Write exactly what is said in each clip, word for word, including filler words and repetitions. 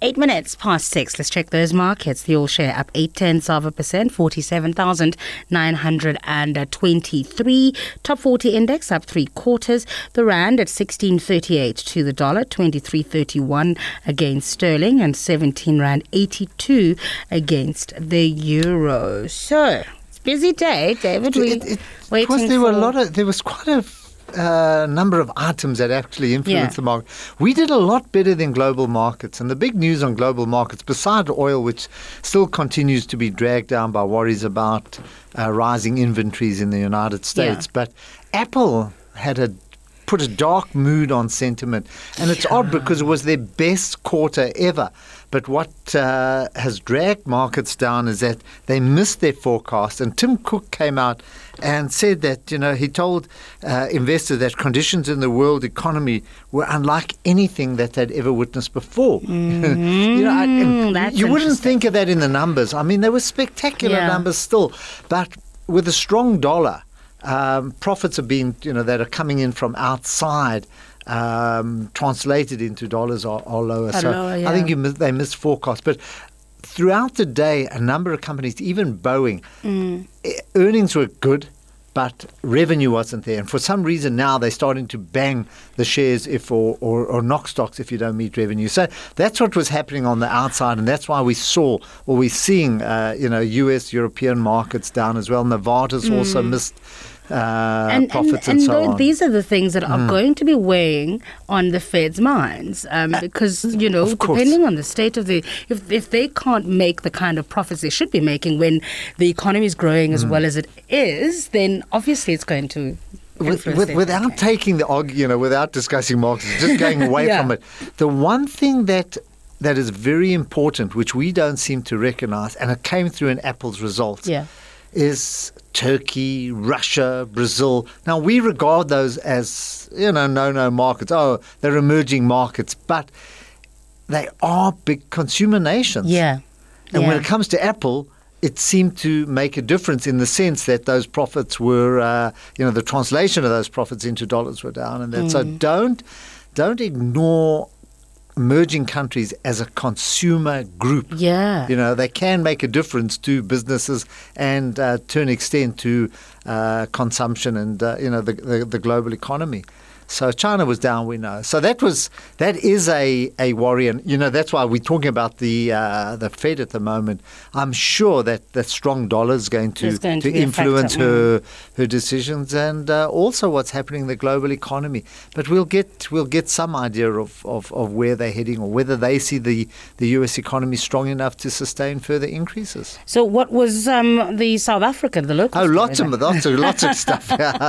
Eight minutes past six. Let's check those markets. The all share up eight tenths of a percent, forty-seven thousand nine hundred twenty-three. Top forty index up three quarters. The rand at sixteen thirty-eight to the dollar, twenty-three thirty-one against sterling, and seventeen rand eighty-two against the euro. So it's a busy day, David. We it, it, waiting because there for... were a lot of there was quite a uh, number of items that actually influenced Yeah. the market. We did a lot better than global markets, and the big news on global markets, beside oil, which still continues to be dragged down by worries about uh, rising inventories in the United States, Yeah. but Apple had a put a dark mood on sentiment, and it's odd because it was their best quarter ever. But what uh, has dragged markets down is that they missed their forecast. And Tim Cook came out and said that, you know, he told uh, investors that conditions in the world economy were unlike anything that they'd ever witnessed before. Mm-hmm. you know, I, and That's you wouldn't interesting. think of that in the numbers. I mean, they were spectacular Yeah. numbers still. But with a strong dollar, um, profits have been, you know, that are coming in from outside, um, translated into dollars are, are lower. Are so lower, yeah. I think you miss, they missed forecast. But throughout the day, a number of companies, even Boeing, Mm. eh, earnings were good, but revenue wasn't there. And for some reason now they're starting to bang the shares if or, or, or knock stocks if you don't meet revenue. So that's what was happening on the outside, and that's why we saw, or we're seeing, uh, you know, U S, European markets down as well. Nevada's Mm. also missed uh, and, profits and, and, so tho- on. these are the things that are Mm. going to be weighing on the Fed's minds, um, because you know, of course. depending on the state of the, if if they can't make the kind of profits they should be making when the economy is growing as Mm. well as it is, then obviously it's going to. With, influence with, their without thinking. taking the arg- you know, without discussing markets, just going away Yeah. from it. The one thing that that is very important, which we don't seem to recognize, and it came through in Apple's results, Yeah. is Turkey, Russia, Brazil. Now, we regard those as, you know, no-no markets. Oh, they're emerging markets, but they are big consumer nations. Yeah. And yeah. when it comes to Apple, it seemed to make a difference in the sense that those profits were, uh, you know, the translation of those profits into dollars were down. And that. Mm. So don't, don't ignore emerging countries as a consumer group. Yeah. You know, they can make a difference to businesses and uh, to an extent to uh, consumption and, uh, you know, the, the, the global economy. So China was down, we know. So that was that is a, a worry, and you know that's why we're talking about the uh, the Fed at the moment. I'm sure that that strong dollar is going to It's going to to be a influence factor, her her decisions, and uh, also what's happening in the global economy. But we'll get we'll get some idea of, of, of where they're heading, or whether they see the, the U S economy strong enough to sustain further increases. So what was um, the South African, the local? Oh, story lots then? of lots of lots of stuff.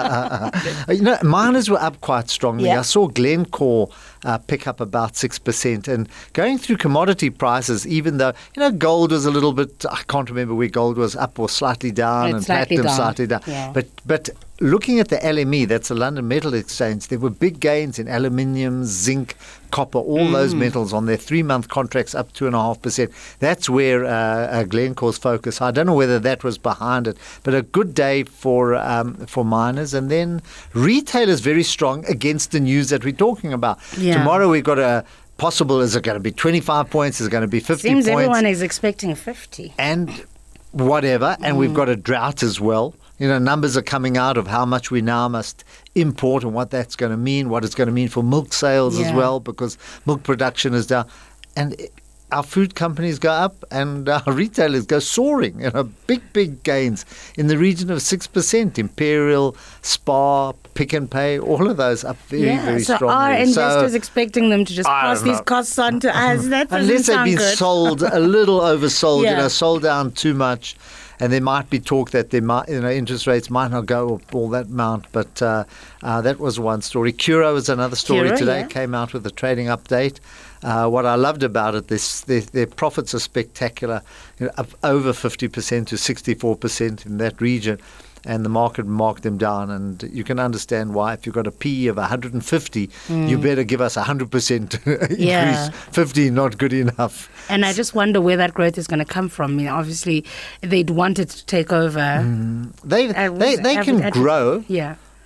You know, miners were up quite strongly. Yeah. I saw Glencore uh, pick up about six percent, and going through commodity prices. Even though you know gold was a little bit, I can't remember where gold was up or slightly down, It's and slightly platinum down. slightly down. Yeah. But but. Looking at the L M E, that's the London Metal Exchange, there were big gains in aluminium, zinc, copper, all Mm. those metals on their three-month contracts up two and a half percent. That's where uh, uh, Glencore's focus. I don't know whether that was behind it, but a good day for um, for miners. And then retail is very strong against the news that we're talking about. Yeah. Tomorrow we've got a possible, is it going to be twenty-five points? Is it going to be fifty Seems points? everyone is expecting fifty. And whatever. And Mm. we've got a drought as well. You know, numbers are coming out of how much we now must import and what that's going to mean, what it's going to mean for milk sales as Yeah. well, because milk production is down. And it- our food companies go up and our retailers go soaring. You know, big, big gains in the region of six percent. Imperial, Spar, Pick and Pay, all of those up very, yeah. very so strongly. are investors So- expecting them to just I pass don't these know. costs on to us? That doesn't Unless they've sound been good. sold a little oversold, Yeah. you know, sold down too much, and there might be talk that there might, you know, interest rates might not go up all that amount. But uh, uh, that was one story. Curo is another story Curo, today. yeah. Came out with a trading update. Uh, what I loved about it, this, their, their profits are spectacular, you know, up over fifty percent to sixty-four percent in that region. And the market marked them down, and you can understand why. If you've got a P E of one hundred fifty, you better give us a one hundred percent increase. Yeah. fifty, not good enough. And I just wonder where that growth is going to come from. I mean, obviously, they'd wanted to take over. They Uh, they, was they can average- grow. Yeah.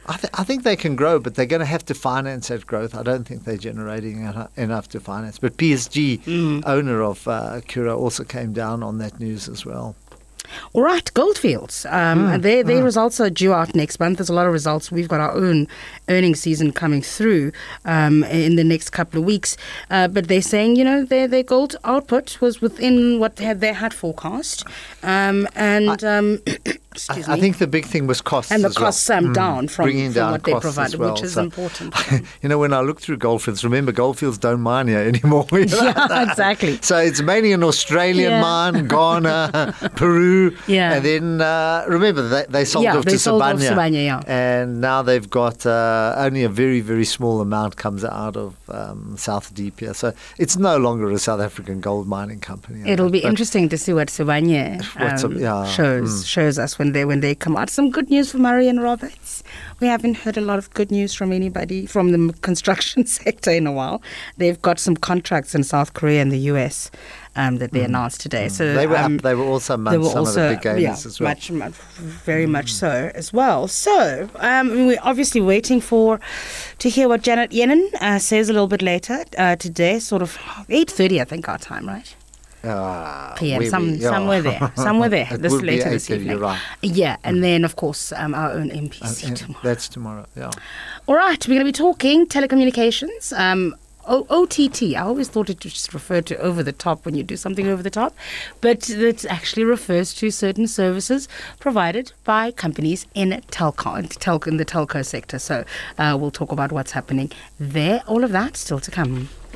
I, th- I think they can grow, but they're going to have to finance that growth. I don't think they're generating en- enough to finance. But P S G, mm. owner of uh, Cura, also came down on that news as well. All right, Goldfields. Um, mm, their their mm. results are due out next month. There's a lot of results. We've got our own earnings season coming through um, in the next couple of weeks. Uh, but they're saying, you know, their their gold output was within what they had, they had forecast. Um, and... I, um, Excuse I, I me. think the big thing was costs. And the as costs well. um, mm. down from, Bringing from down what they provided, well. which is so, important. You know, when I look through Goldfields, remember Goldfields don't mine here anymore. You know? Yeah, exactly. So it's mainly an Australian yeah. mine, Ghana, Peru. Yeah. And then, uh, remember, they, they sold yeah, off they to sold Sibanye. Off Sibanye yeah. And now they've got uh, only a very, very small amount comes out of um, South Deep here. So it's no longer a South African gold mining company. It'll know? be but interesting to see what Sibanye um, a, yeah, shows mm. shows us when they when they come out. Some good news for Murray and Roberts. We haven't heard a lot of good news from anybody from the construction sector in a while. They've got some contracts in South Korea and the U S um, that they mm. announced today. Mm. So they were um, up, they were also among they were some also, of the big gainers yeah, as well. Much, much, very mm. much so as well. So um, we're obviously waiting for to hear what Janet Yellen uh, says a little bit later uh, today, sort of eight thirty, I think, our time, right? Uh, P M, some, yeah. somewhere there, somewhere there, this later this evening. Right. Yeah, and mm. then, of course, um, our own M P C uh, tomorrow. That's tomorrow, yeah. All right, we're going to be talking telecommunications. Um, O- OTT, I always thought it just referred to over the top when you do something over the top, but it actually refers to certain services provided by companies in telco, tel- in the telco sector. So uh, we'll talk about what's happening there. All of that still to come.